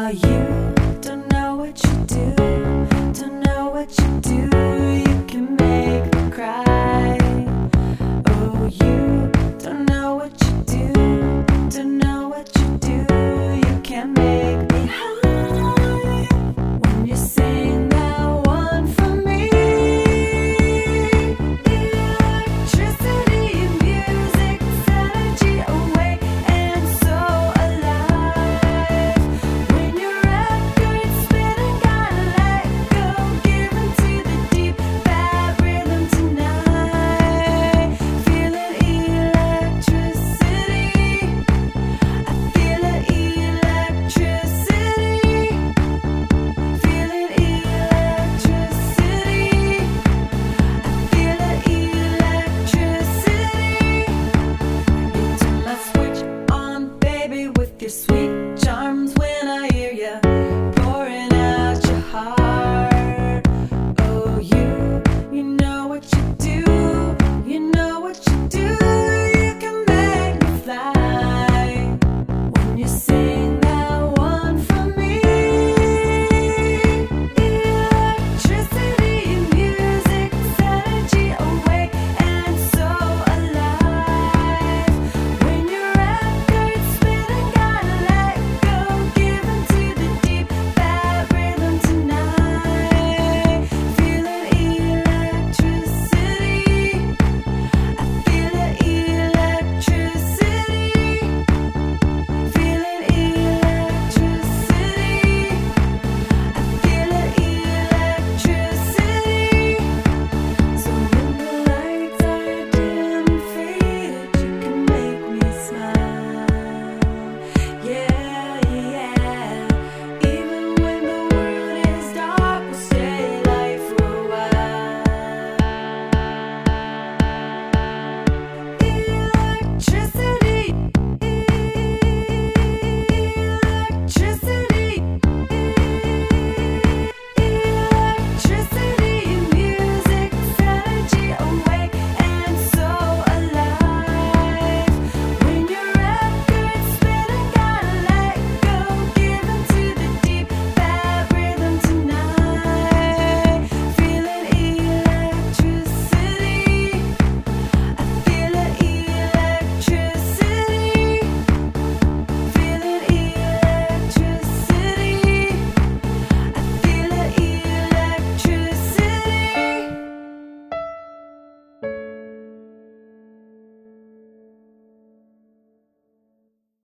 you don't know what you do, don't know what you do. You can make me cry. Oh, you don't know what you do, don't know what you do. You can make me high when you sing that one for me. Electricity, music's energy awake and so alive. When your record's spinning, gotta let go, give into the deep bad rhythm tonight. Feeling electricity, I feel it electricity. Feeling electricity, I feel it electricity. You turn my switch on, baby, with your sweet